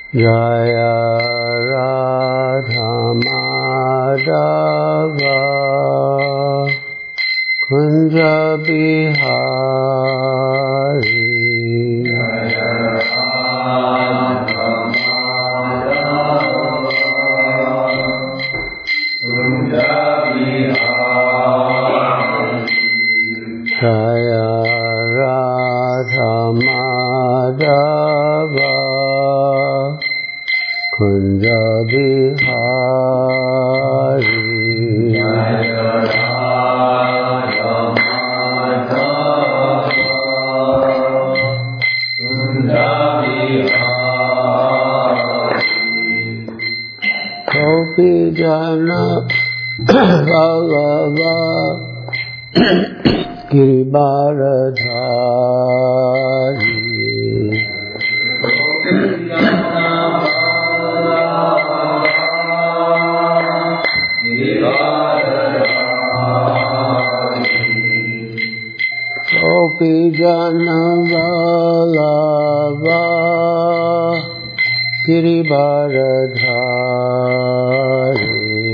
Jaya Radha Madhava Kunja Bihari Jaya Radha Kunja Bihari Jaya Radha Madhava Kunja Bihari Jaya Radha Madhava Kunja Bihari Gopi Jana Vallabha Giribaradhari Gopi Jana Vallabha Giribaradhari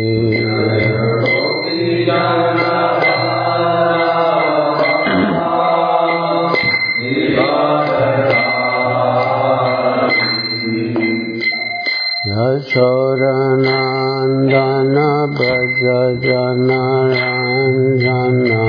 Yashodanandana Braja Jana Ranjana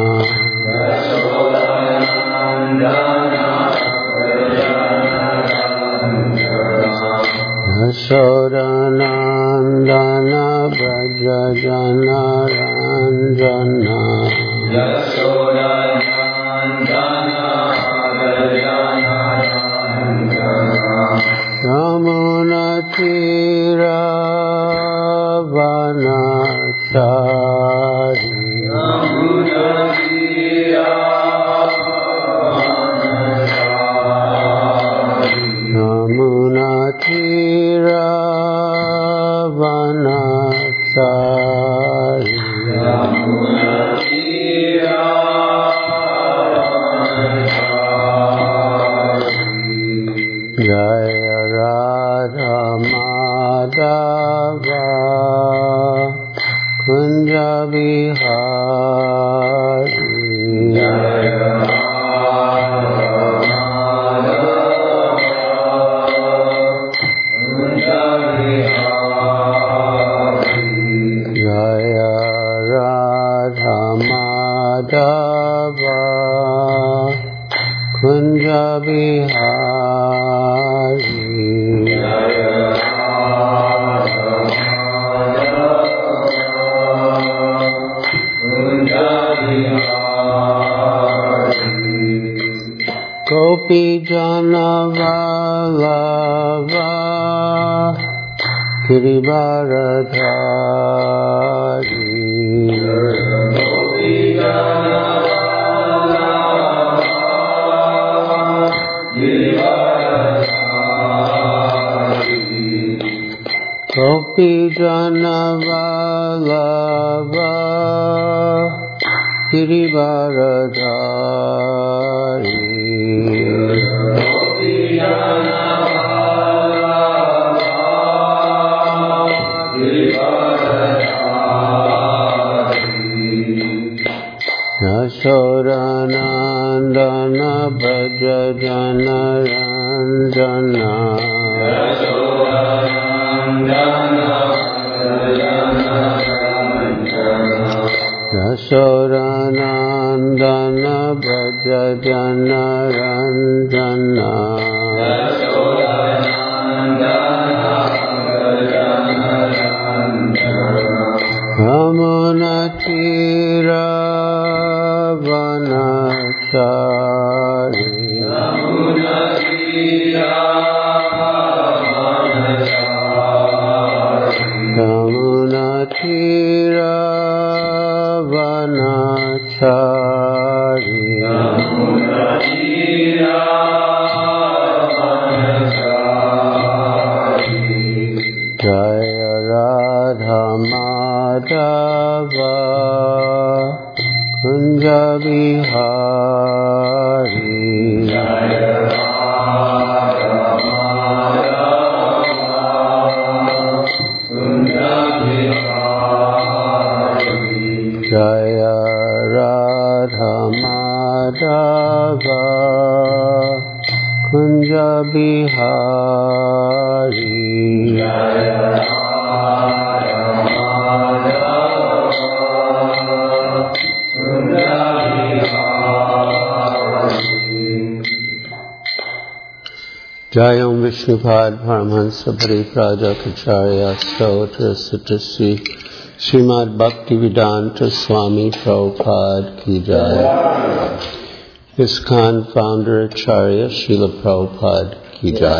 Yashodanandana Braja Jana Ranjana Yamuna Tira Vanachari Yamuna Tira Vanachari Jaya Radha Madhava Kunja Bihari Jaya Radha Kunja Bihari Jaya Radha Madhava Kunja Bihari Jaya Kunja Bihari Gopi Jana Vallabha Giribaradhari Gopi Jana Gopi Jana Vallabha Giribaradhari Gopi Jana Vallabha Giribaradhari Yashodanandana Braja Jana Ranjana Yashodanandana Braja Jana Ranjana Yamuna Tira Vanachari Yamuna Tira Yamuna Tira Vanachari Yamuna Tira Vanachari Jaya Radha Madhava Kunja Bihari Jaya Radha Madhava Radha Madhava Kunja Bihari Jaya Radha Madhava Kunja Bihari Jayam Vishnupad Paramahansa Pariprajakacharya Stotra Sutrasi Srimad Bhaktivedanta Swami Prabhupada Ki Jai. ISKCON Founder Acharya Srila Prabhupada Ki Jai.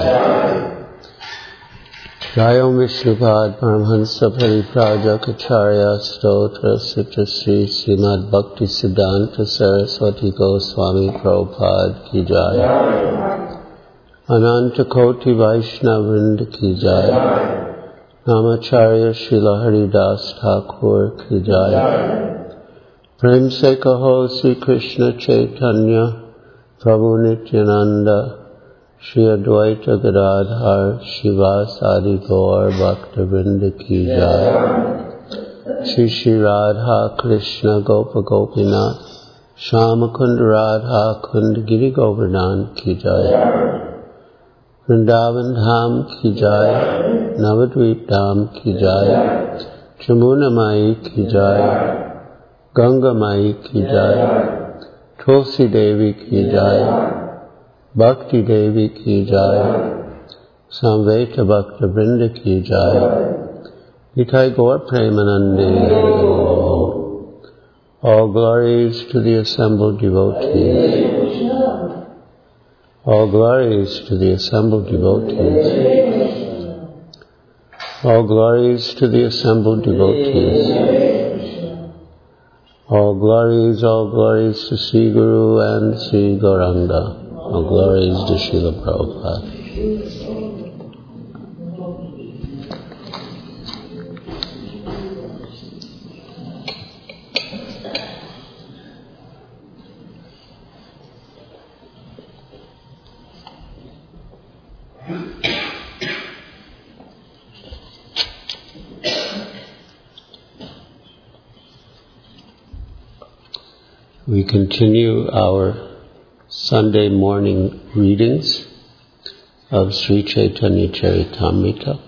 Jayam Vishnupad Paramahansa Pariprajakacharya Stotra Sutrasi Srimad Bhaktivedanta Saraswati Goswami Prabhupada Ki Jai. Ananta Koti Vaishnavrinda Ki Jai. Namacharya Srila Haridas Thakur Ki Jai. Prem Se Kaho Sri Krishna Chaitanya Prabhu Nityananda Shri Advaita Gadadhar Shivasadi Gaur Bhaktavrinda Ki Jai. Shri Shri Radha Krishna Gopa Gopinath Shyamakund Radha Kund Giri Govardhan Ki Jai. Vrindavan Dham Ki Jai, Navadvip Dham Ki Jai, Jamuna Mai Ki Jai, Ganga Mai Ki Jai, Tulsi Devi Ki Jai, Bhakti Devi Ki Jai, Samveta Bhakta Vrinda Ki Jai, Nitai Gaur Premanande. All glories to the assembled devotees. All glories to the assembled devotees. All glories to the assembled devotees. All glories to Sri Guru and Sri Gauranga. All glories to Srila Prabhupada. We continue our Sunday morning readings of Sri Chaitanya Charitamrita.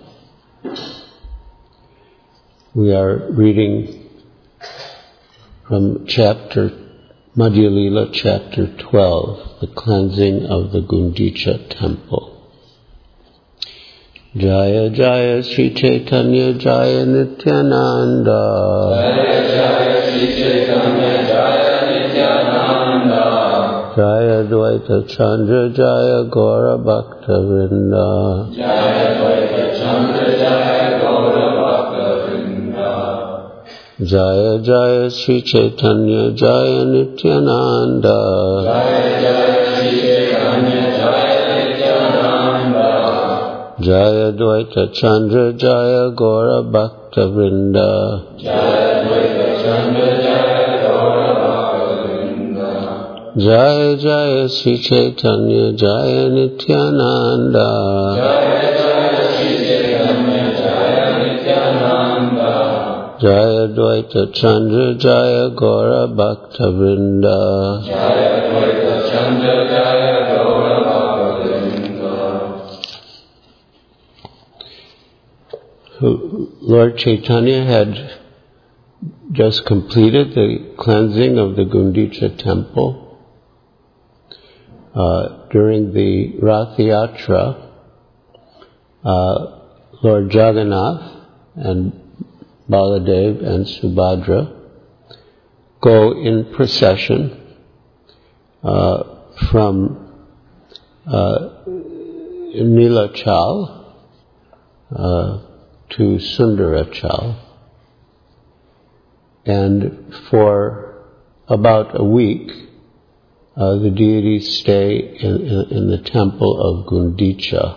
We are reading from Madhya Lila, chapter 12, the cleansing of the Gundicha temple. Jaya Jaya Sri Chaitanya Jaya Nityananda. Jaya Jaya Sri Chaitanya Jaya Nityananda. Jaya Dvaita Chandra Jaya Gaura Bhakta Vrinda. Jaya Dvaita Chandra Jaya Gaura Bhakta Vrinda. Jaya Jaya Sri Chaitanya Jaya Nityananda. Jaya Jaya Sri Chaitanya Jaya Nityananda. Jaya Dvaita Chandra Jaya Gaura Bhakta Vrinda. Jaya Dvaita Chandra Jaya Gaura Bhakta Vrinda. Jaya Jaya Sri Chaitanya Jaya Nityananda. Jaya Jaya Sri Chaitanya Jaya Nityananda. Jaya Dvaita Chandra Jaya Gaura Bhakta Vrinda. Jaya Dvaita Chandra Jaya Gaura Bhakta Vrinda. Lord Chaitanya had just completed the cleansing of the Gundicha temple. During the Rath Yatra, Lord Jagannath and Baladev and Subhadra go in procession from Nilachal to Sundarachal, and for about a week the deities stay in the temple of Gundicha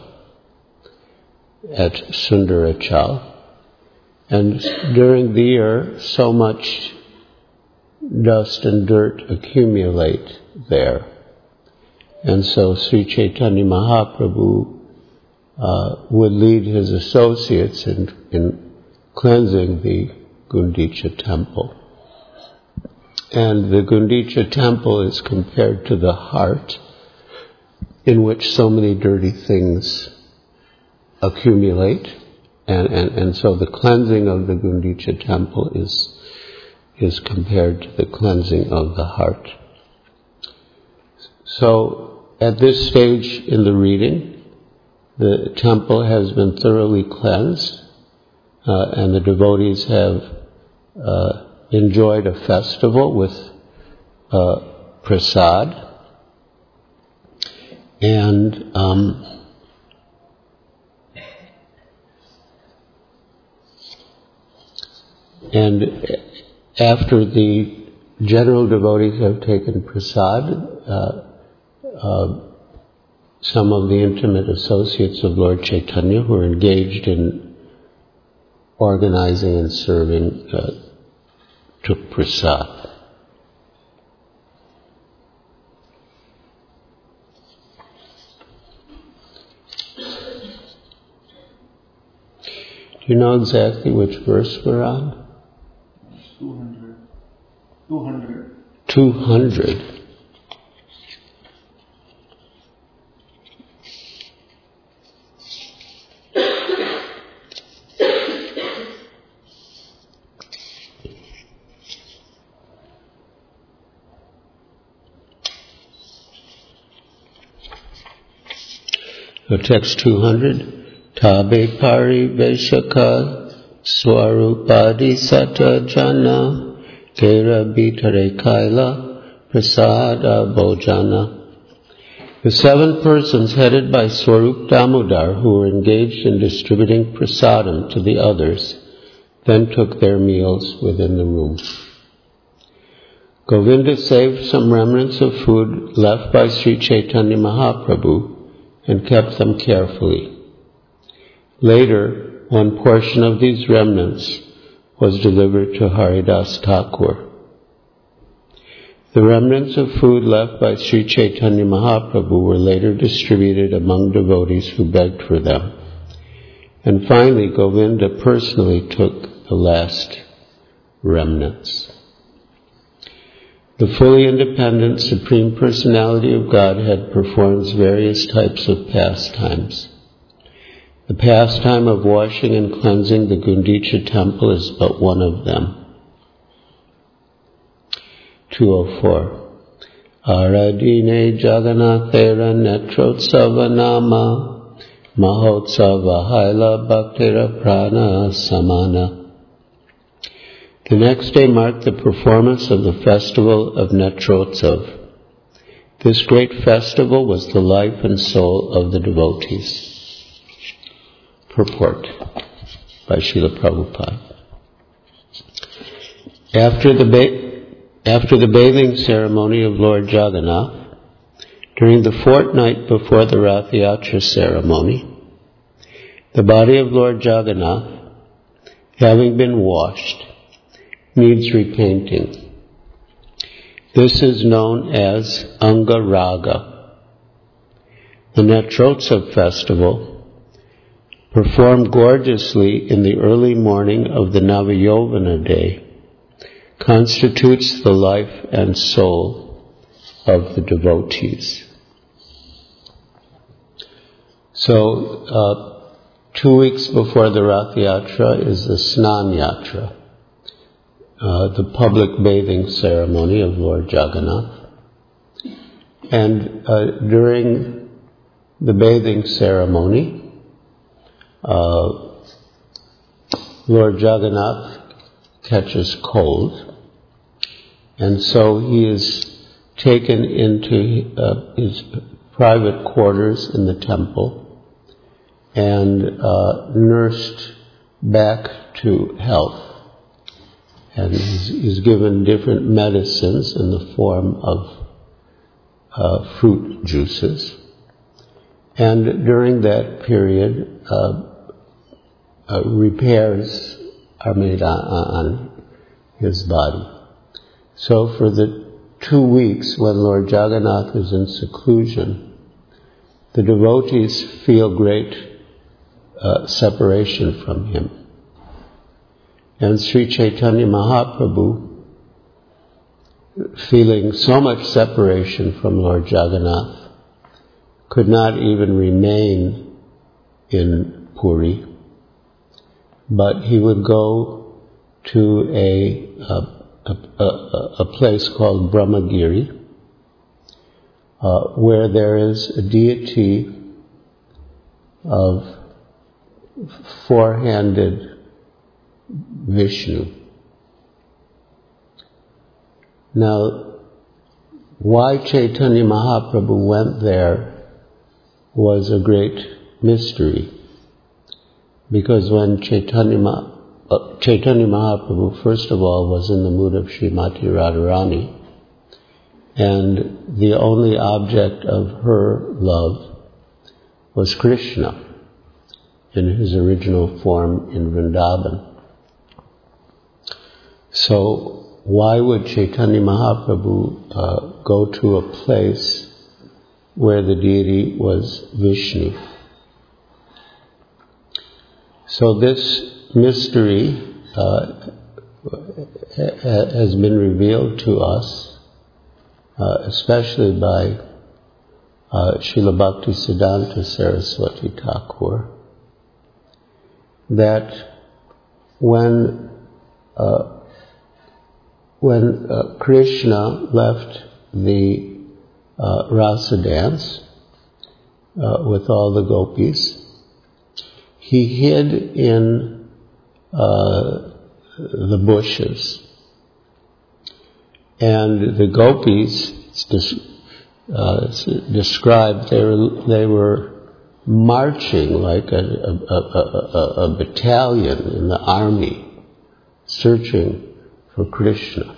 at Sundarachal, and during the year so much dust and dirt accumulate there, and so Sri Chaitanya Mahaprabhu would lead his associates in cleansing the Gundicha temple. And the Gundicha temple is compared to the heart, in which so many dirty things accumulate. And so the cleansing of the Gundicha temple is compared to the cleansing of the heart. So at this stage in the reading, the temple has been thoroughly cleansed, and the devotees have enjoyed a festival with prasad. And after the general devotees have taken prasad, some of the intimate associates of Lord Chaitanya who are engaged in organizing and serving took prasad. Do you know exactly which verse we're on? 200. 200. So text 200. Tabe pari veshaka swarupadi sata jana kera bitare kaila prasada bojana. The 7 persons headed by Swarup Damodar, who were engaged in distributing prasadam to the others, then took their meals within the room. Govinda saved some remnants of food left by Sri Chaitanya Mahaprabhu and kept them carefully. Later, one portion of these remnants was delivered to Haridas Thakur. The remnants of food left by Sri Chaitanya Mahaprabhu were later distributed among devotees who begged for them. And finally, Govinda personally took the last remnants. The fully independent Supreme Personality of Godhead performs various types of pastimes. The pastime of washing and cleansing the Gundicha temple is but one of them. 204. Aradine Jagannathera Netrotsava Nama Mahotsava Haila Bhaktira Prana Samana. The next day marked the performance of the festival of Netrotsav. This great festival was the life and soul of the devotees. Purport by Srila Prabhupada. After the bathing ceremony of Lord Jagannath, during the fortnight before the Rath Yatra ceremony, the body of Lord Jagannath, having been washed, needs repainting. This is known as Angaraga. The Netrotsav festival, performed gorgeously in the early morning of the Navayovana day, constitutes the life and soul of the devotees. So, 2 weeks before the Rath Yatra is the Snan Yatra, the public bathing ceremony of Lord Jagannath. And during the bathing ceremony, Lord Jagannath catches cold, and so he is taken into his private quarters in the temple and nursed back to health. And he's given different medicines in the form of fruit juices. And during that period, repairs are made on his body. So for the 2 weeks when Lord Jagannath is in seclusion, the devotees feel great separation from him. And Sri Chaitanya Mahaprabhu feeling so much separation from Lord Jagannath, could not even remain in Puri, but he would go to a place called Brahmagiri, where there is a deity of four-handed Vishnu. Now, why Chaitanya Mahaprabhu went there was a great mystery, because when Chaitanya Mahaprabhu, first of all, was in the mood of Srimati Radharani, and the only object of her love was Krishna in his original form in Vrindavan. So why would Chaitanya Mahaprabhu go to a place where the deity was Vishnu? So this mystery has been revealed to us, especially by Srila Bhaktisiddhanta Saraswati Thakur, that when Krishna left the rasa dance with all the gopis, he hid in the bushes, and the gopis described they were marching like a battalion in the army, searching for Krishna.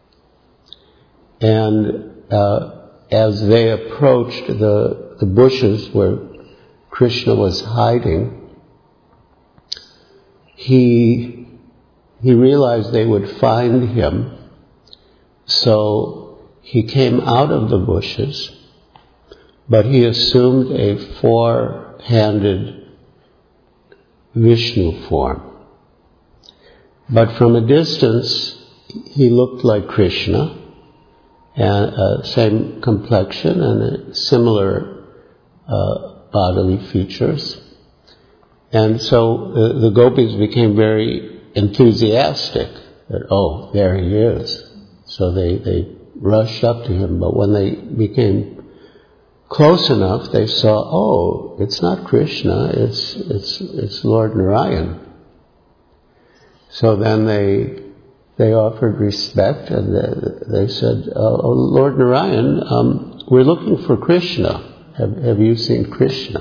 And as they approached the bushes where Krishna was hiding, he realized they would find him, so he came out of the bushes, but he assumed a four-handed Vishnu form. But from a distance, he looked like Krishna, and same complexion and similar bodily features. And so the gopis became very enthusiastic that, oh, there he is. So they rushed up to him, but when they became close enough, they saw, oh, it's not Krishna, it's Lord Narayan. So then they offered respect, and they said, oh, Lord Narayan, we're looking for Krishna. Have you seen Krishna?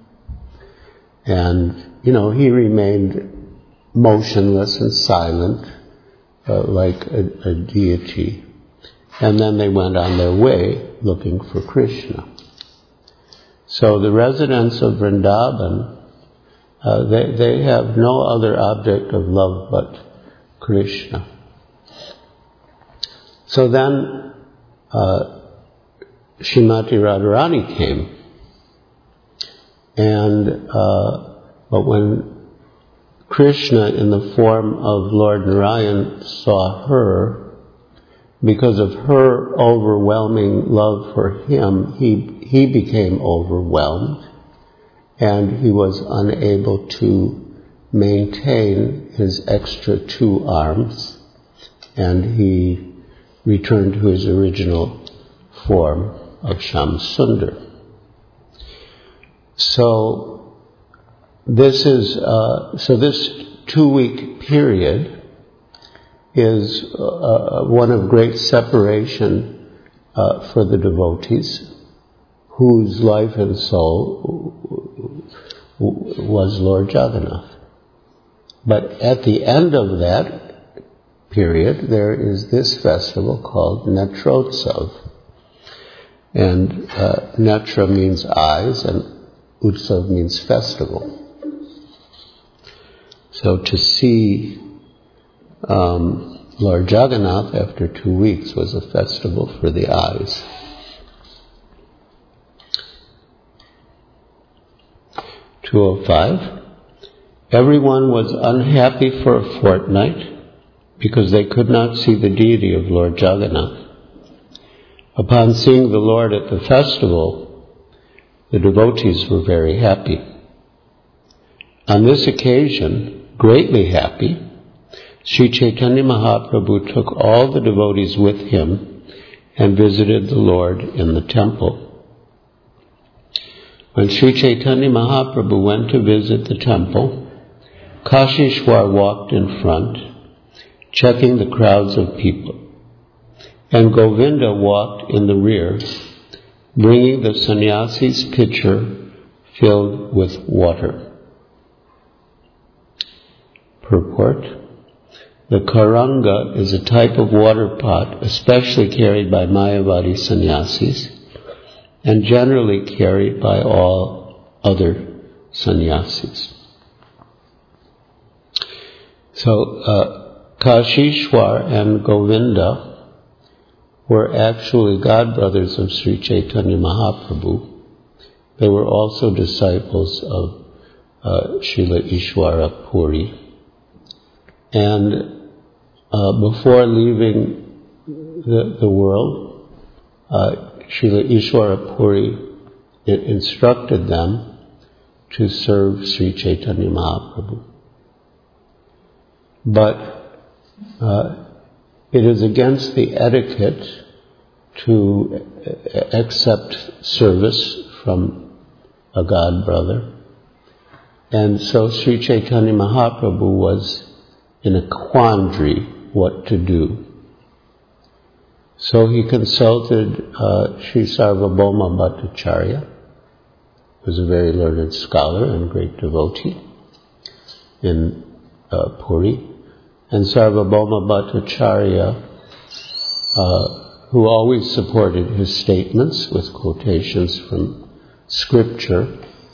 And, he remained motionless and silent, like a deity. And then they went on their way looking for Krishna. So the residents of Vrindavan, they have no other object of love but Krishna. So then Srimati Radharani came, and but when Krishna in the form of Lord Narayan saw her, because of her overwhelming love for him, he became overwhelmed, and he was unable to maintain his extra two arms, and he returned to his original form of Shamsundar. So this 2-week period is one of great separation for the devotees, whose life and soul was Lord Jagannath. But at the end of that period, there is this festival called Netrotsav. And Netra means eyes, and Utsav means festival. So to see Lord Jagannath after 2 weeks was a festival for the eyes. (205) Everyone was unhappy for a fortnight because they could not see the deity of Lord Jagannath. Upon seeing the Lord at the festival, the devotees were very happy. On this occasion, greatly happy, Sri Chaitanya Mahaprabhu took all the devotees with him and visited the Lord in the temple. When Sri Chaitanya Mahaprabhu went to visit the temple, Kashishwar walked in front, checking the crowds of people, and Govinda walked in the rear, bringing the sannyasi's pitcher filled with water. Purport: the karanga is a type of water pot especially carried by Mayavadi sannyasis and generally carried by all other sannyasis. So Kashishwar and Govinda were actually godbrothers of Sri Chaitanya Mahaprabhu. They were also disciples of Srila Ishwara Puri. And before leaving the world, Srila Ishwara Puri instructed them to serve Sri Chaitanya Mahaprabhu. But it is against the etiquette to accept service from a godbrother. And so Sri Chaitanya Mahaprabhu was in a quandary what to do. So he consulted Sri Sarvabhauma Bhattacharya, who was a very learned scholar and great devotee in Puri. And Sarvabhauma Bhattacharya, who always supported his statements with quotations from scripture,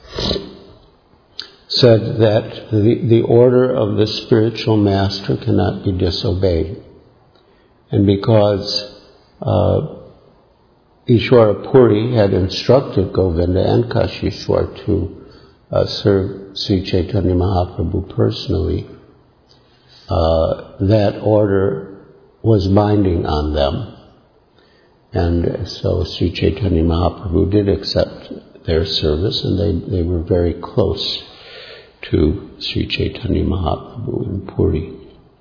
said that the order of the spiritual master cannot be disobeyed. And because Ishwara Puri had instructed Govinda and Kashishwar to serve Sri Chaitanya Mahaprabhu personally, that order was binding on them. And so Sri Chaitanya Mahaprabhu did accept their service, and they were very close to Sri Chaitanya Mahaprabhu in Puri.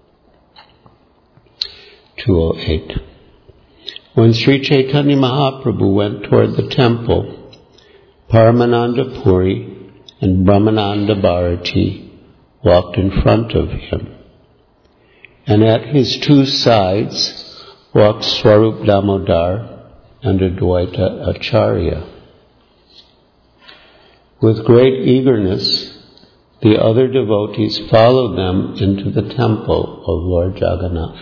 208. When Sri Chaitanya Mahaprabhu went toward the temple, Paramananda Puri and Brahmananda Bharati walked in front of him. And at his two sides walked Swarup Damodar and Advaita Acharya. With great eagerness, the other devotees followed them into the temple of Lord Jagannath.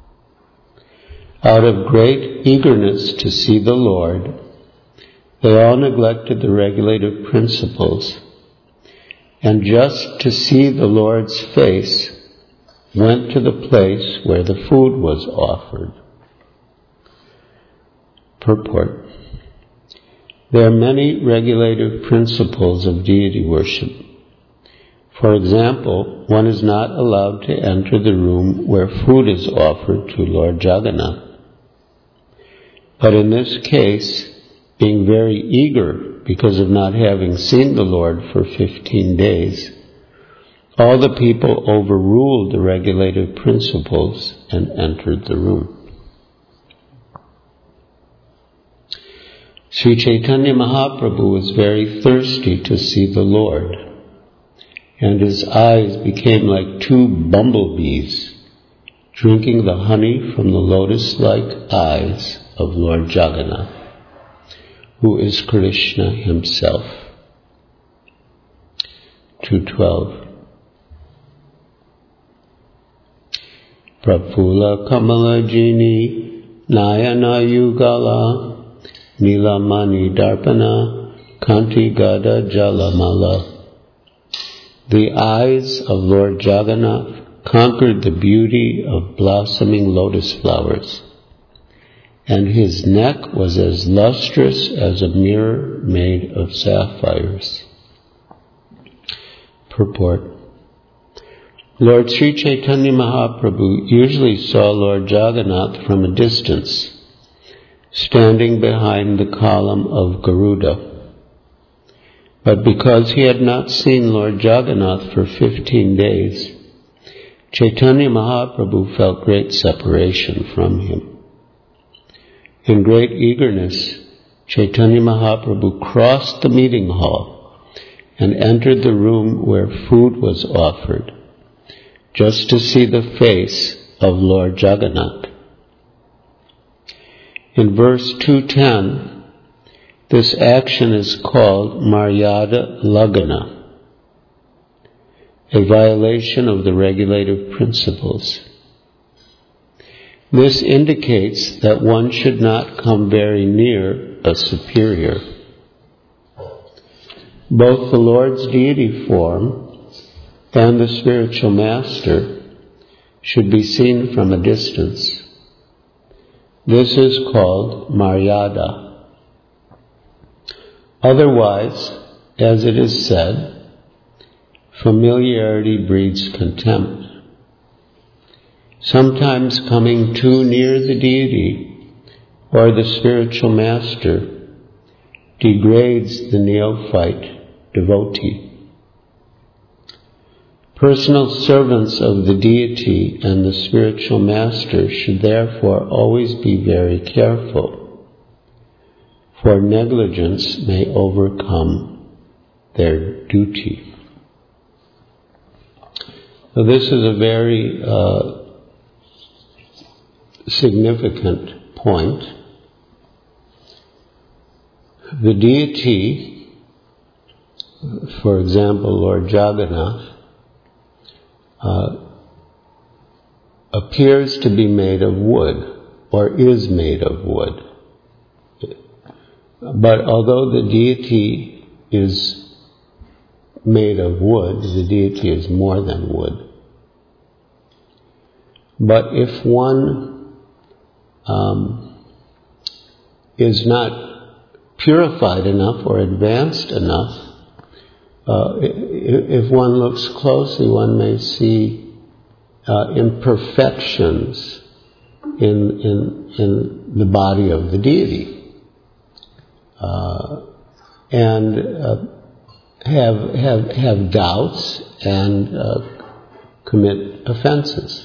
Out of great eagerness to see the Lord, they all neglected the regulative principles, and just to see the Lord's face, went to the place where the food was offered. Purport: there are many regulative principles of deity worship. For example, one is not allowed to enter the room where food is offered to Lord Jagannath. But in this case, being very eager because of not having seen the Lord for 15 days, all the people overruled the regulative principles and entered the room. Sri Chaitanya Mahaprabhu was very thirsty to see the Lord, and his eyes became like two bumblebees, drinking the honey from the lotus-like eyes of Lord Jagannath, who is Krishna himself. 212. Prafula Kamala Jini Nayana Yugala Nilamani Darpana Kanti Gada Jalamala. The eyes of Lord Jagannath conquered the beauty of blossoming lotus flowers, and his neck was as lustrous as a mirror made of sapphires. Purport: Lord Sri Chaitanya Mahaprabhu usually saw Lord Jagannath from a distance, standing behind the column of Garuda. But because he had not seen Lord Jagannath for 15 days, Chaitanya Mahaprabhu felt great separation from him. In great eagerness, Chaitanya Mahaprabhu crossed the meeting hall and entered the room where food was offered, just to see the face of Lord Jagannath. In verse 210, this action is called Maryada Lagana, a violation of the regulative principles. This indicates that one should not come very near a superior. Both the Lord's deity form and the spiritual master should be seen from a distance. This is called Maryada. Otherwise, as it is said, familiarity breeds contempt. Sometimes coming too near the deity or the spiritual master degrades the neophyte devotee. Personal servants of the deity and the spiritual master should therefore always be very careful, for negligence may overcome their duty. So this is a very significant point. The deity, for example, Lord Jagannath, appears to be made of wood, or is made of wood. But although the deity is made of wood, the deity is more than wood. But if one is not purified enough or advanced enough, if one looks closely, one may see imperfections in the body of the deity, and have doubts and commit offenses.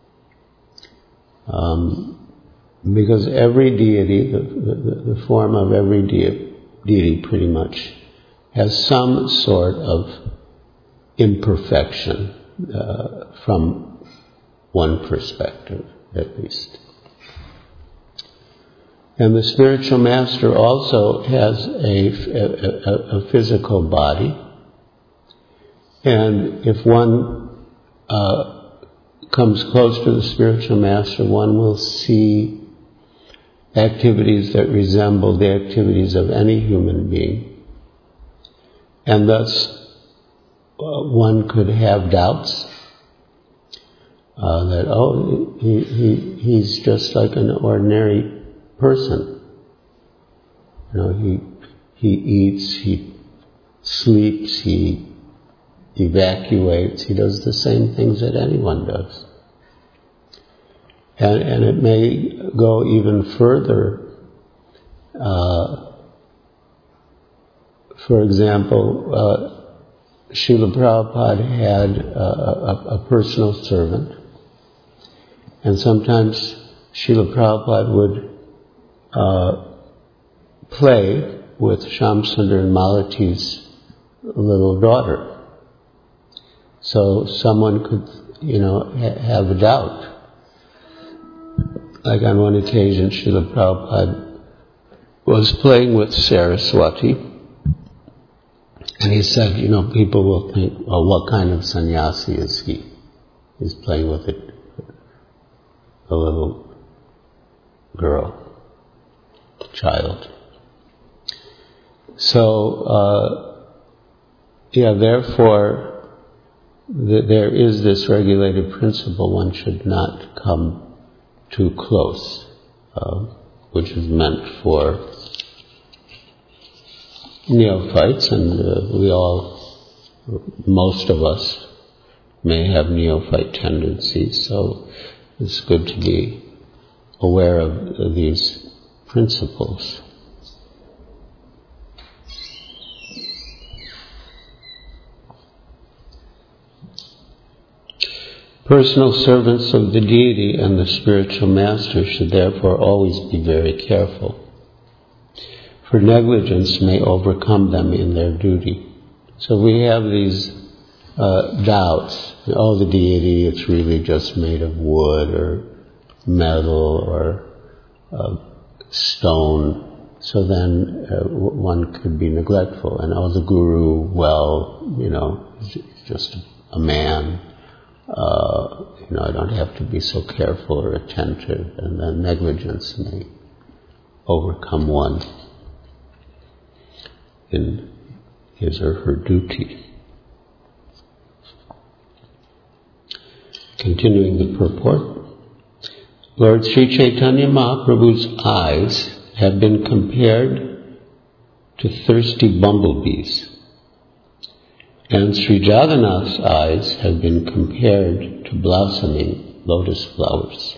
Because every deity, the form of every deity pretty much, has some sort of imperfection from one perspective, at least. And the spiritual master also has a physical body, and if one comes close to the spiritual master, one will see activities that resemble the activities of any human being. And thus, one could have doubts that, he's just like an ordinary person. He eats, he sleeps, he evacuates, he does the same things that anyone does. And it may go even further. For example, Srila Prabhupada had a personal servant, and sometimes Srila Prabhupada would play with Shamsundar and Malati's little daughter. So someone could, have a doubt. Like on one occasion, Srila Prabhupada was playing with Saraswati, and he said, people will think, what kind of sannyasi is he? He's playing with a little girl, child. So, therefore, there is this regulated principle: one should not come too close, which is meant for neophytes, and most of us may have neophyte tendencies, so it's good to be aware of these principles. Personal servants of the deity and the spiritual master should therefore always be very careful, for negligence may overcome them in their duty. So we have these doubts. Oh, the deity, it's really just made of wood or metal or stone. So then one could be neglectful. And oh, the guru, well, he's just a man. I don't have to be so careful or attentive. And then negligence may overcome one in his or her duty. Continuing the purport, Lord Sri Chaitanya Mahaprabhu's eyes have been compared to thirsty bumblebees, and Sri Jagannath's eyes have been compared to blossoming lotus flowers.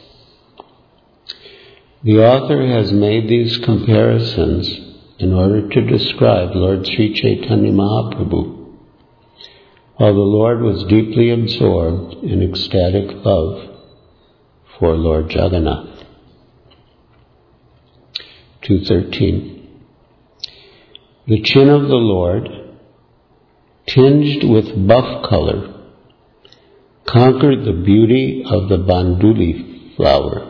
The author has made these comparisons in order to describe Lord Sri Chaitanya Mahaprabhu, while the Lord was deeply absorbed in ecstatic love for Lord Jagannath. 2:13. The chin of the Lord, tinged with buff color, conquered the beauty of the banduli flower.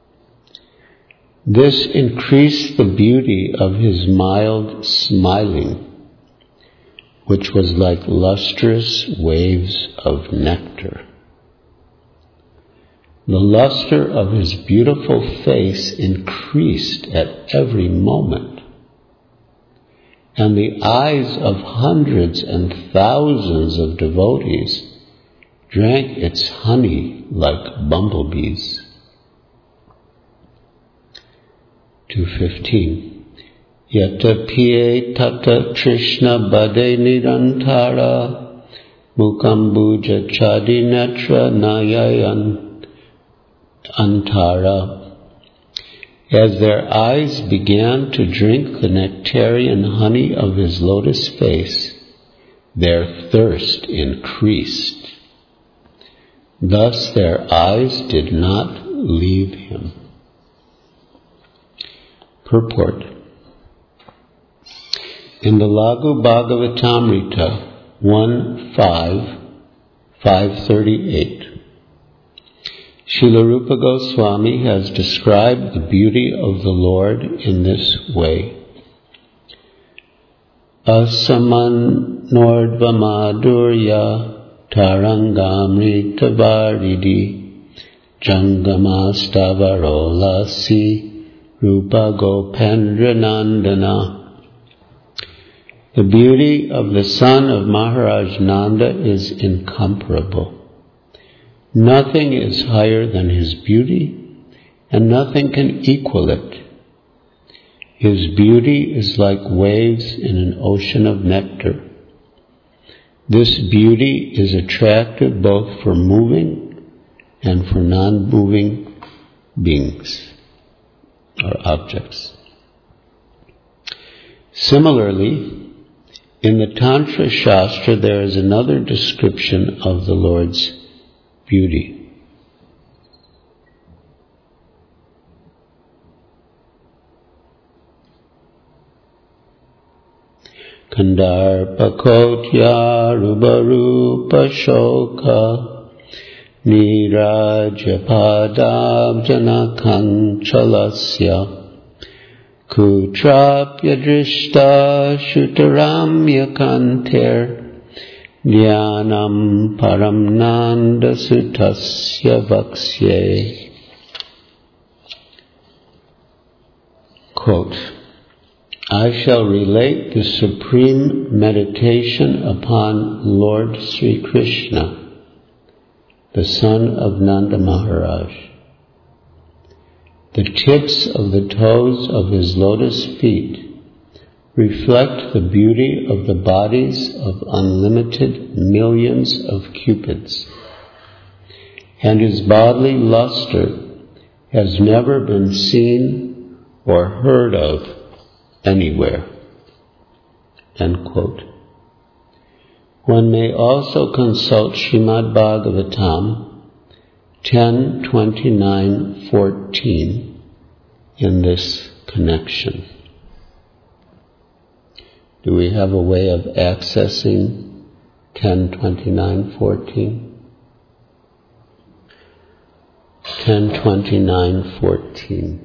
This increased the beauty of his mild smiling, which was like lustrous waves of nectar. The luster of his beautiful face increased at every moment, and the eyes of hundreds and thousands of devotees drank its honey like bumblebees. 2:15. Yata piye tata trishna bade nirantara mukambuja chadi netra nayayan antara. As their eyes began to drink the nectarian honey of his lotus face, their thirst increased. Thus their eyes did not leave him. Purport. In the Laghu Bhagavatamrita 1.5.538, Srila Rupa Goswami has described the beauty of the Lord in this way. Asamanordva madhurya tarangamrita varidi jangamastavarola Rupa Gopendra Nandana. The beauty of the son of Maharaj Nanda is incomparable. Nothing is higher than his beauty, and nothing can equal it. His beauty is like waves in an ocean of nectar. This beauty is attractive both for moving and for non-moving beings or objects. Similarly, in the Tantra Shastra there is another description of the Lord's beauty. Kandarpa kotya rubarupa shoka Niraja padabjana kanchalasya Kutrapya drishta shutaramya kanter Dhyanam param nanda sutasya vaksye. Quote, I shall relate the supreme meditation upon Lord Sri Krishna, the son of Nanda Maharaj. The tips of the toes of his lotus feet reflect the beauty of the bodies of unlimited millions of cupids, and his bodily luster has never been seen or heard of anywhere." End quote. One may also consult Srimad Bhagavatam 10:29-14 in this connection. Do we have a way of accessing 10:29-14? 10:29-14.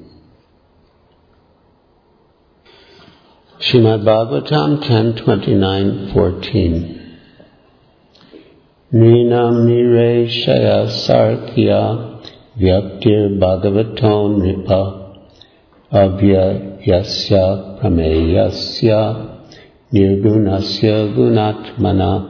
Srimad Bhagavatam 10:29-14. Nrinam nireshaya sarthya vyaptir bhagavato nripa avyayasya prameyasya nirgunasya gunatmana.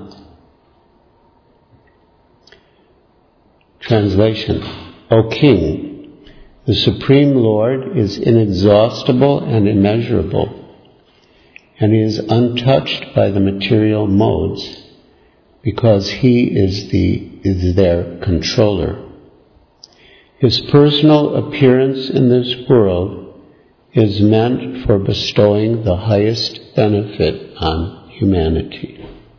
Translation. O King, the Supreme Lord is inexhaustible and immeasurable, and he is untouched by the material modes, because he is their controller. His personal appearance in this world is meant for bestowing the highest benefit on humanity.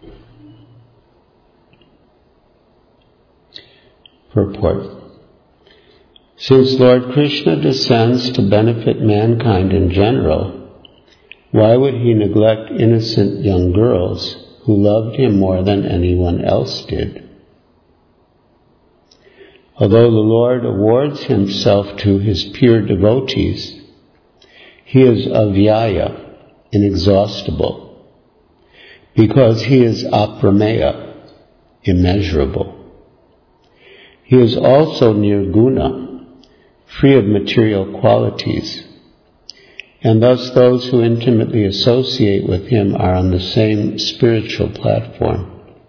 Purport. Since Lord Krishna descends to benefit mankind in general, why would he neglect innocent young girls who loved him more than anyone else did? Although the Lord awards himself to his pure devotees, he is avyaya, inexhaustible, because he is aprameya, immeasurable. He is also nirguna, free of material qualities, and thus those who intimately associate with him are on the same spiritual platform.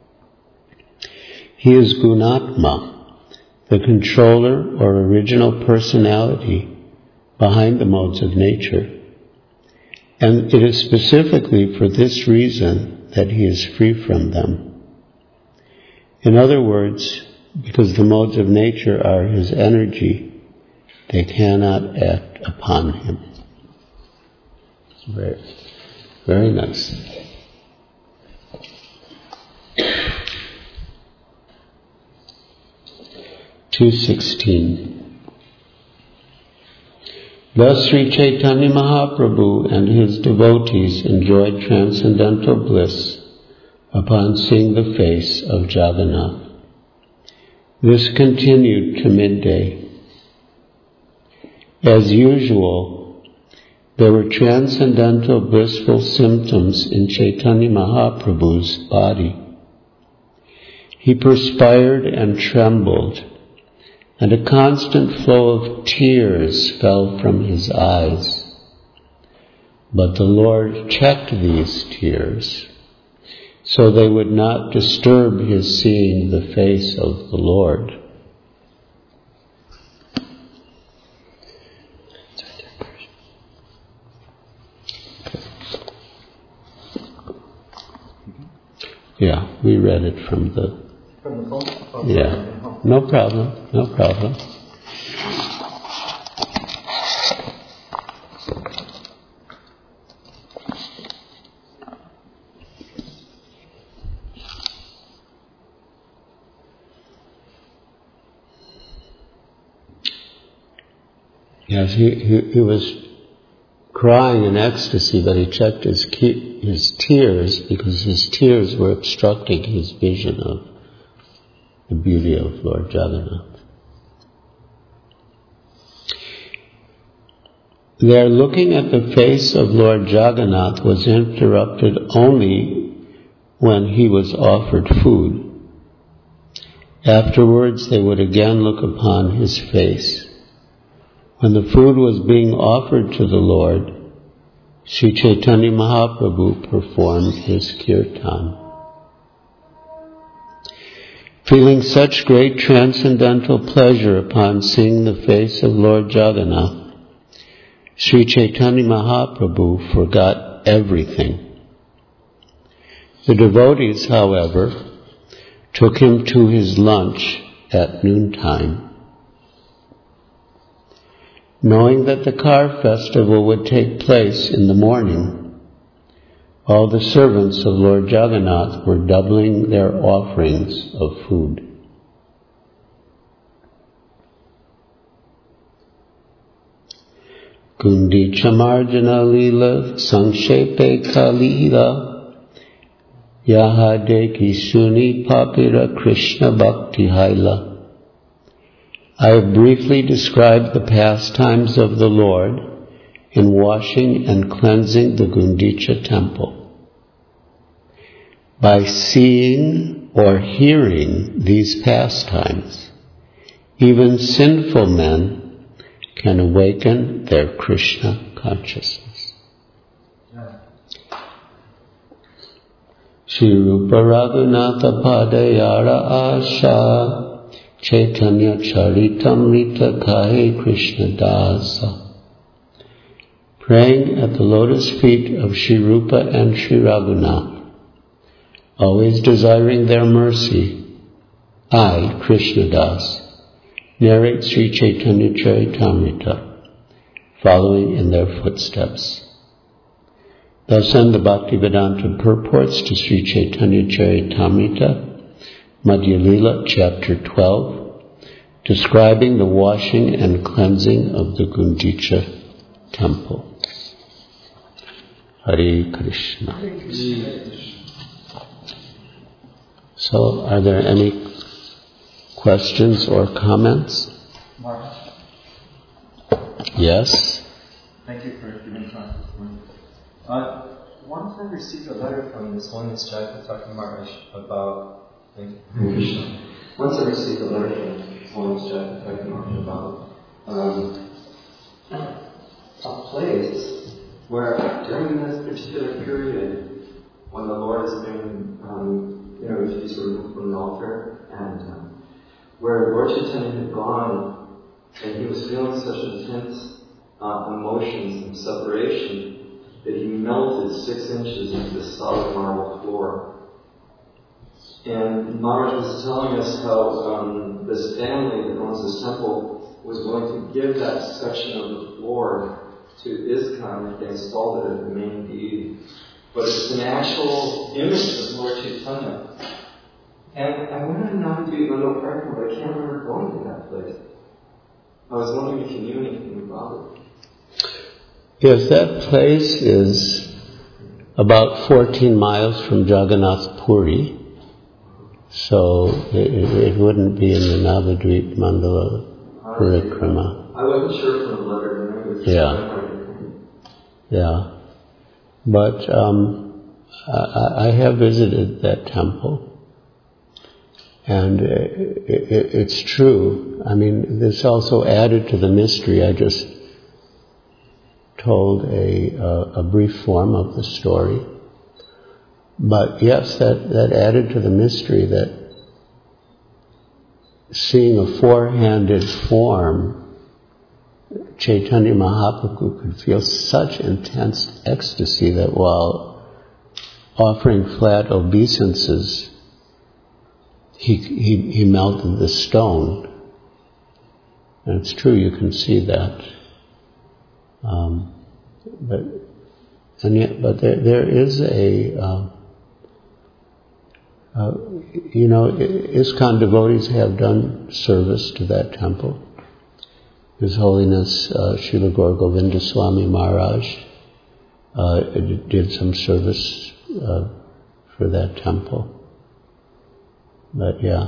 He is Gunatma, the controller or original personality behind the modes of nature, and it is specifically for this reason that he is free from them. In other words, because the modes of nature are his energy, they cannot act upon him. Very, very nice. (216) Thus Sri Chaitanya Mahaprabhu and his devotees enjoyed transcendental bliss upon seeing the face of Jagannath. This continued to midday. As usual, there were transcendental blissful symptoms in Chaitanya Mahaprabhu's body. He perspired and trembled, and a constant flow of tears fell from his eyes. But the Lord checked these tears, so they would not disturb his seeing the face of the Lord. Yeah, we read it from the phone? Oh, yeah, no problem. Yes, he was crying in ecstasy, but he checked his tears because his tears were obstructing his vision of the beauty of Lord Jagannath. Their looking at the face of Lord Jagannath was interrupted only when he was offered food. Afterwards, they would again look upon his face. When the food was being offered to the Lord, Sri Chaitanya Mahaprabhu performed his kirtan. Feeling such great transcendental pleasure upon seeing the face of Lord Jagannath, Sri Chaitanya Mahaprabhu forgot everything. The devotees, however, took him to his lunch at noontime. Knowing that the car festival would take place in the morning, all the servants of Lord Jagannath were doubling their offerings of food. Gundicha Marjana Lila Sangshepe Kalila Yahade Suni Papira Krishna Bhakti Haila. I have briefly described the pastimes of the Lord in washing and cleansing the Gundicha temple. By seeing or hearing these pastimes, even sinful men can awaken their Krishna consciousness. Shri Rupa Raghunatha Padayara Asha Chaitanya Charitamrita Kahe Krishna Dasa. Praying at the lotus feet of Shri Rupa and Shri Raghunath, always desiring their mercy, I, Krishna Das, narrate Sri Chaitanya Charitamrita, following in their footsteps. Thus end the Bhaktivedanta purports to Sri Chaitanya Charitamrita, Madhya Lila, Chapter 12, describing the washing and cleansing of the Gundicha temple. Hare Krishna. So, are there any questions or comments? Mark. Yes? Thank you for giving time this morning. Once I received a letter from this one Jayapataka Maharaj about Once I received a letter from this one Jayapataka Maharaj about a place where during this particular period when the Lord has been he's removed from the altar and where Lord Chaitanya had gone and he was feeling such intense emotions and separation that he melted 6 inches into the solid marble floor. And Maharaj was telling us how this family that owns this temple was going to give that section of the floor to ISKCON if they installed it as the main deity. But it's an actual image of Lord Chaitanya. And I went to Navadvip Mandal parking lot, but I can't remember going to that place. I was wondering if you knew anything about it. Yes, that place is about 14 miles from Jagannath Puri, so it wouldn't be in the Navadvip Mandala Parikrama. I wasn't sure from the letter. Yeah. But I have visited that temple. And it's true. I mean, this also added to the mystery. I just told a brief form of the story. But yes, that added to the mystery that seeing a four-handed form, Chaitanya Mahaprabhu could feel such intense ecstasy that while offering flat obeisances, he melted the stone. And it's true, you can see that. But there is ISKCON devotees have done service to that temple. His Holiness Srila Gaur Govinda Swami Maharaj did some service for that temple. But yeah.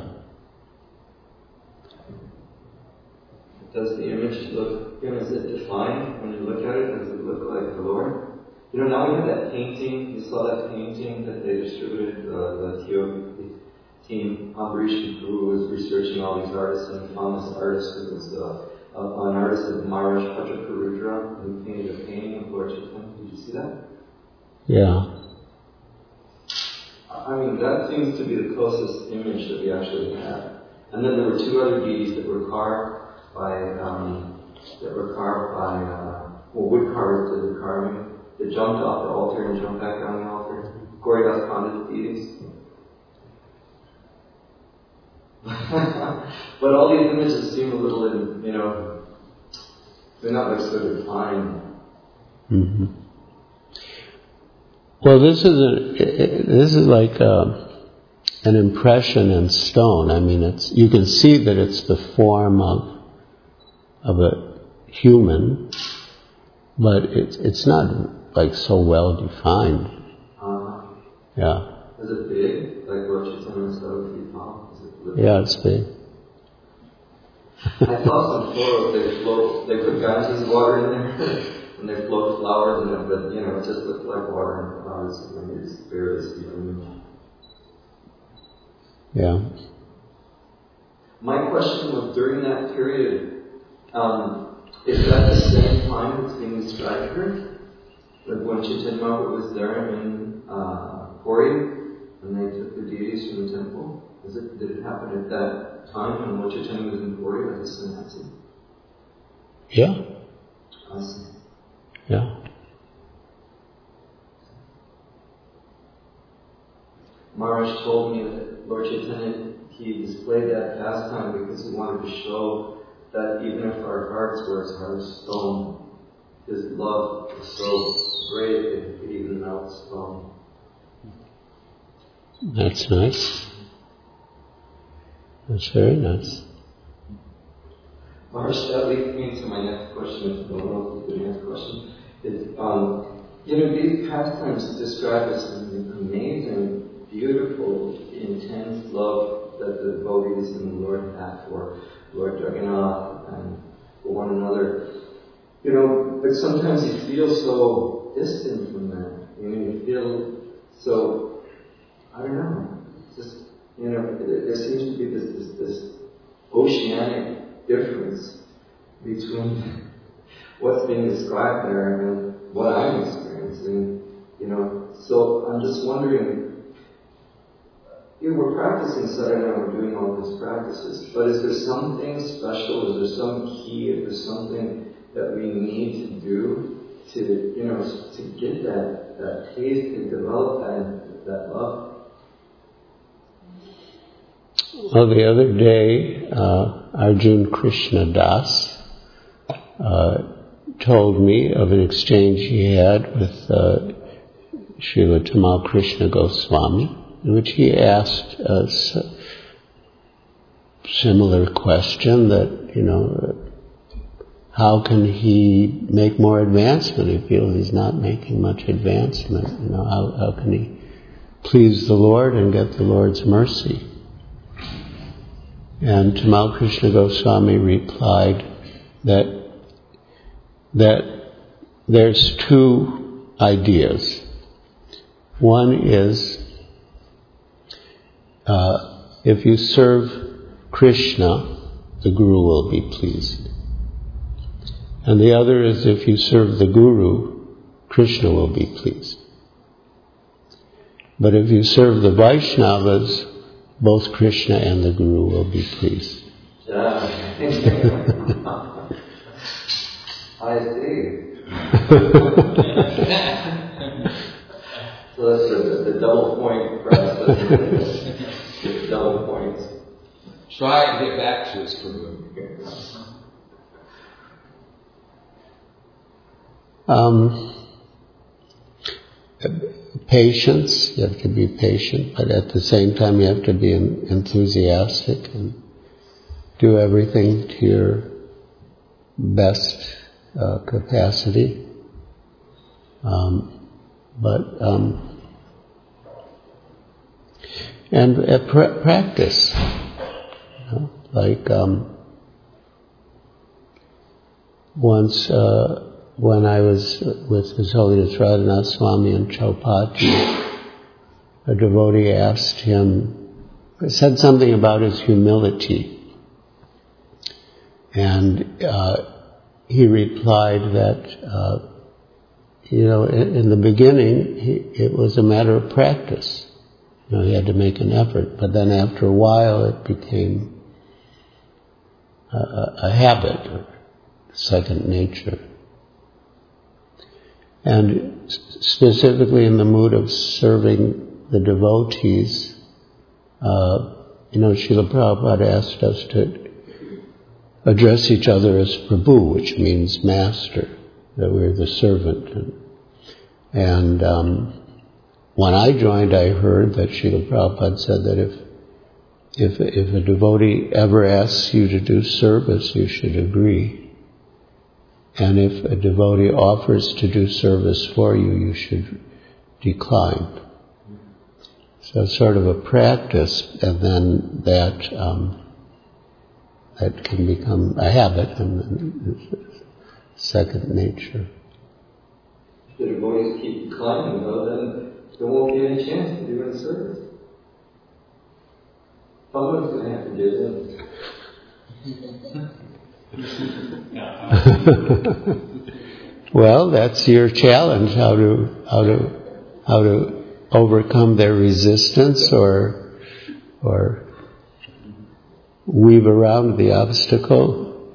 Does the image look, is it defined when you look at it? Does it look like the Lord? Now we have that painting, you saw that painting that they distributed, the TO team, Ambarish, who was researching all these artists and found this artist who was an artist of Maharaj Pachakarudra, who painted a painting of Lord Chaitanya. Did you see that? Yeah. I mean, that seems to be the closest image that we actually have. And then there were 2 other deities that were carved by, wood carvers did the carving. They jumped off the altar and jumped back on the altar. Gauridas Pandit deities. But all these images seem a little, They're not like so defined. Mm-hmm. Well, this is like an impression in stone. I mean, you can see that it's the form of a human, but it's not like so well defined. Yeah. Is it big? Like Lord Chaitanya is 7 feet tall? Yeah, it's big. I saw some photos. They put Ganges water in there, and they float flowers in it. But it just looked like water and flowers. I mean, it's very beautiful. Yeah. My question was, during that period, is that the same time that's being described here? Like when Chaitanya Mahaprabhu was there in Puri, and they took the deities from the temple? Did it happen at that time when Lord Chaitanya was in Puri as a sannyasi? Yeah. I see. Yeah. Maharaj told me that Lord Chaitanya, he displayed that pastime because he wanted to show that even if our hearts were as hard as stone, his love was so great that it could even melt stone. That's nice. That's very nice. Maharaj, that leads me to my next question. I don't know if it's the next question. These pastimes describe as an amazing, beautiful, intense love that the devotees and the Lord have for Lord Jagannath and for one another. But sometimes you feel so distant from that. You feel so, I don't know, just, there seems to be this oceanic difference between what's being described there and what I'm experiencing, So I'm just wondering, we're practicing sadhana, we're doing all these practices, but is there something special, is there some key, is there something that we need to do to get that taste, to develop that love? Well, the other day, Arjun Krishna Das told me of an exchange he had with Srila Tamal Krishna Goswami, in which he asked a similar question that, how can he make more advancement? He feels he's not making much advancement. How can he please the Lord and get the Lord's mercy? And Tamal Krishna Goswami replied that there's two ideas. One is, if you serve Krishna, the Guru will be pleased. And the other is, if you serve the Guru, Krishna will be pleased. But if you serve the Vaishnavas, both Krishna and the Guru will be pleased. I see. So that's the double point for us. The double points. Try and get back to his Guru. Patience, you have to be patient, but at the same time you have to be enthusiastic and do everything to your best capacity. And practice, once when I was with His Holiness Radhanath Swami in Chowpatty, a devotee asked him, said something about his humility, and he replied that in the beginning it was a matter of practice. He had to make an effort, but then after a while it became a habit, or second nature. And specifically in the mood of serving the devotees, Srila Prabhupada asked us address each other as Prabhu, which means master, that we're the servant. And when I joined, I heard that Srila Prabhupada said that if a devotee ever asks you to do service, you should agree. And if a devotee offers to do service for you, you should decline. So it's sort of a practice, and then that can become a habit, and then it's second nature. If the devotees keep declining, though, then there won't be any chance to do any service. Someone's going to have to give in. Well, that's your challenge: how to overcome their resistance, or weave around the obstacle.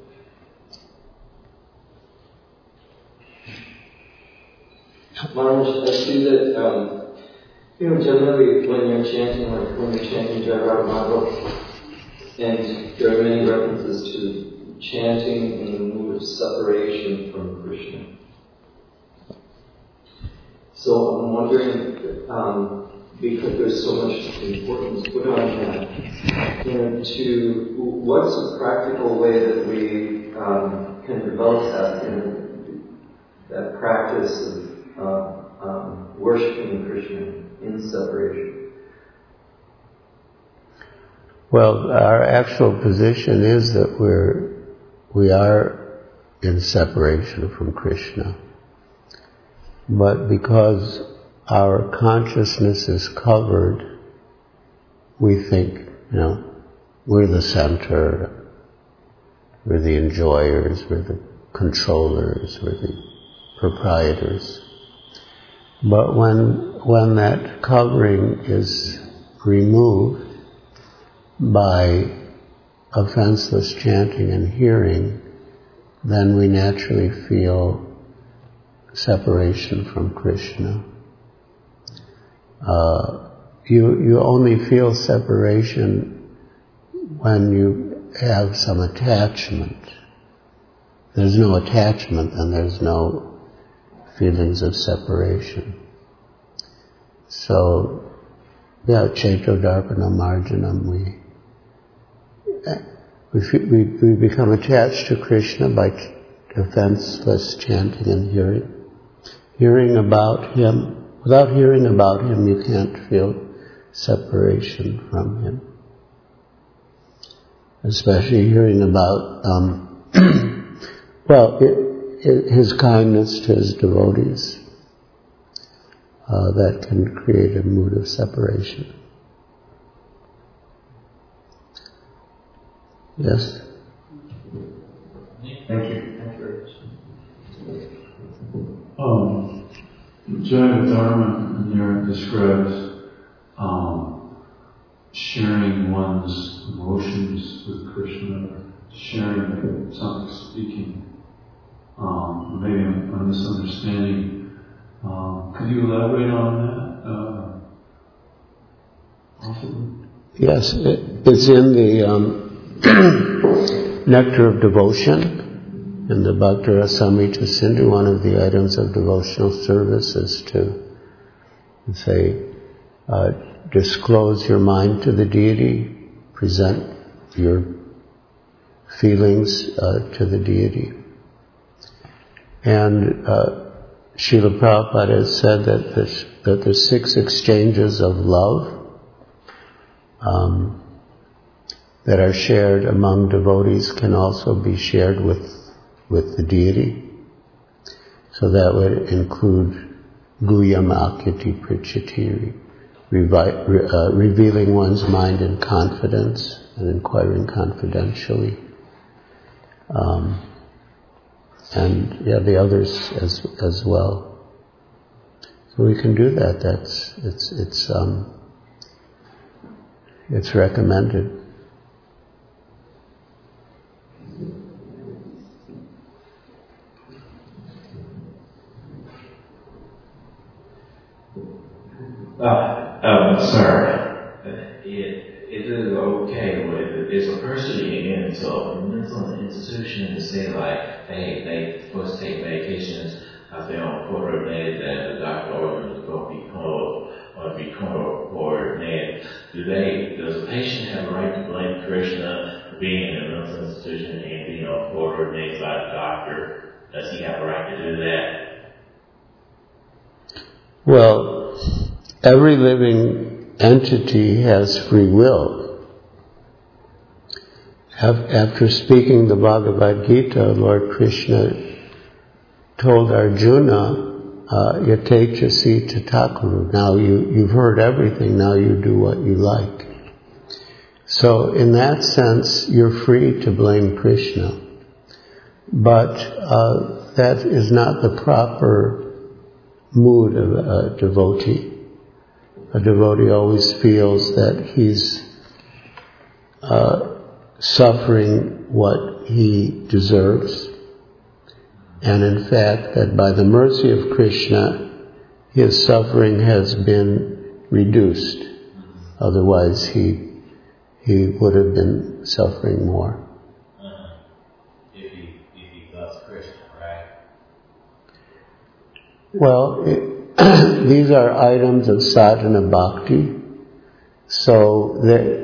Maharaj, I see that generally when you're chanting Jai Radha Madhava, and there are many references to chanting in the mood of separation from Krishna. So I'm wondering, because there's so much importance put on that, to what's a practical way that we can develop that practice of worshiping Krishna in separation? Well, our actual position is that we are in separation from Krishna. But because our consciousness is covered, we think, we're the center, we're the enjoyers, we're the controllers, we're the proprietors. But when that covering is removed by offenseless chanting and hearing, then we naturally feel separation from Krishna. You only feel separation when you have some attachment. There's no attachment, and there's no feelings of separation. So, Chaito Darpana Marjanam, we become attached to Krishna by offenseless chanting and hearing. Hearing about Him. Without hearing about Him, you can't feel separation from Him. Especially hearing about, His kindness to His devotees. That can create a mood of separation. Yes? Thank you. Jaya Dharma there describes sharing one's emotions with Krishna, sharing something, speaking. Maybe I'm misunderstanding. Could you elaborate on that? Possibly? Yes, it's in the Nectar of Devotion. In the Bhakti Rasamrita Sindhu, one of the items of devotional service is to say, disclose your mind to the deity, present your feelings to the deity. And Srila Prabhupada has said that the 6 exchanges of love that are shared among devotees can also be shared with the deity. So that would include Guyam Akyati Prichitiri, revealing one's mind in confidence and inquiring confidentially. And the others as well. So we can do that. It's recommended. Sir, is it okay with is a person into a mental institution to say like, hey, they supposed to take medications if they're on coordinated that the doctor orders is going to be called or be coordinated. Does the patient have a right to blame Krishna for being in a mental institution and being coordinated by the doctor? Does he have a right to do that? Well, every living entity has free will. After speaking the Bhagavad Gita, Lord Krishna told Arjuna, Yatechasi tatakuru. Now you've heard everything, now you do what you like. So in that sense, you're free to blame Krishna. But that is not the proper mood of a devotee. A devotee always feels that he's suffering what he deserves, and in fact that by the mercy of Krishna his suffering has been reduced. Otherwise he would have been suffering more. If he loves Krishna, right? Well, these are items of sadhana bhakti. So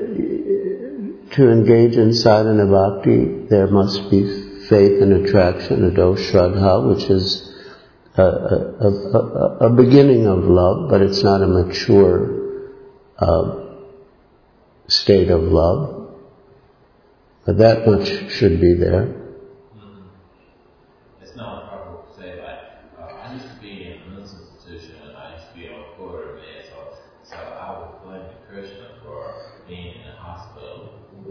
to engage in sadhana bhakti, there must be faith and attraction, ado shraddha, which is a beginning of love, but it's not a mature state of love. But that much should be there. It's not a problem to say like, I used to be in a mental institution and I used to be on quarter man, so I would blame Krishna for being in the hospital.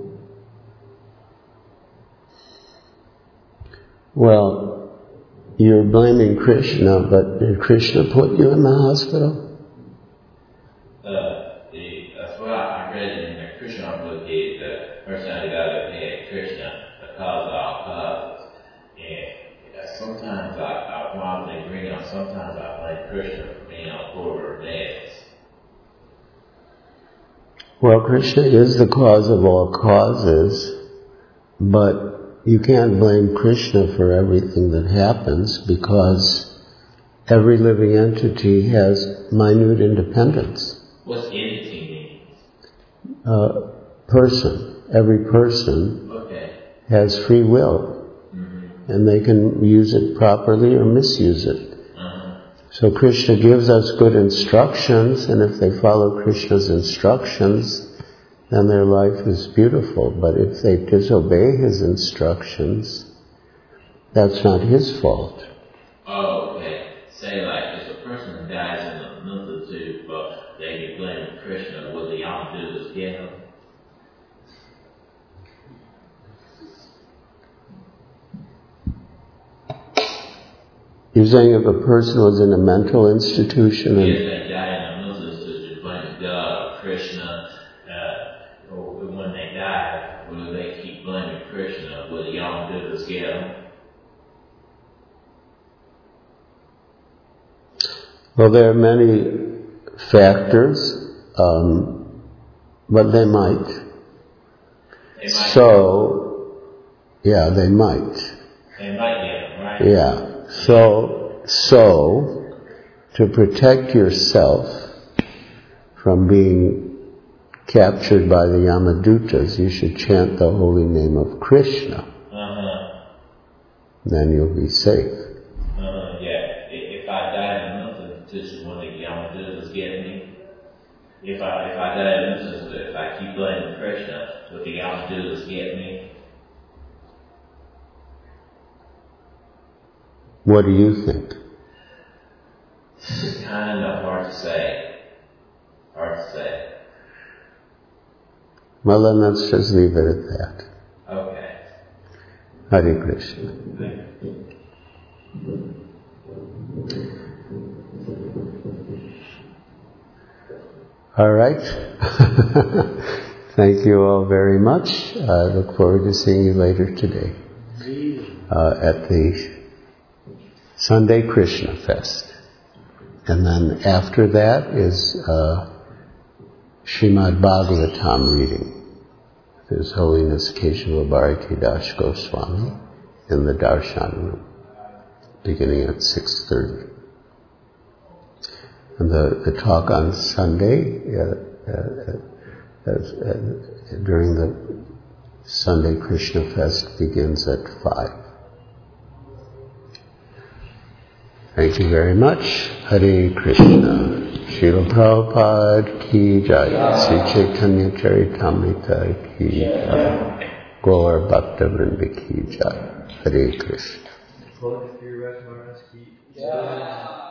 Well, you're blaming Krishna, but did Krishna put you in the hospital? That's what I read in the Krishna book is the personality Godhead, Krishna, the cause of all causes. And sometimes while I'm agreeing on, sometimes I blame Krishna for being on quarter days. Well, Krishna is the cause of all causes, but you can't blame Krishna for everything that happens because every living entity has minute independence. What's entity mean? Person. Every person has free will. Mm-hmm. And they can use it properly or misuse it. So Krishna gives us good instructions, and if they follow Krishna's instructions, then their life is beautiful. But if they disobey his instructions, that's not his fault. Oh, okay. Say like if a person dies in a mental institute, but they be blaming Krishna, what the Yama do is get him. You're saying if a person was in a mental institution and... Yes, they die in a mental institution, blaming God, Krishna, when they die, will they keep blaming Krishna? What the Yama do is get him. Well, there are many factors, but they might. So, yeah, they might. They might get him, right? Yeah. So, to protect yourself from being captured by the Yamadutas, you should chant the holy name of Krishna. Then you'll be safe. Yeah. If I die in a mental institution, when the Yamadutas get me, if I die in a mental institution, if I keep blaming Krishna, will the Yamadutas get me? What do you think? It's kind of hard to say. Well, then let's just leave it at that. Okay. Hare Krishna. All right. Thank you all very much. I look forward to seeing you later today at the Sunday Krishna Fest. And then after that is Srimad Bhagavatam reading. His Holiness Keshava Bharati Das Goswami in the Darshan room, beginning at 6:30. And the talk on Sunday, during the Sunday Krishna Fest, begins at 5. Thank you very much. Hare Krishna. Srila Prabhupada ki jai. Sri Chaitanya Charitamrita ki jai. Gaur Bhaktavrinda ki jai. Hare Krishna.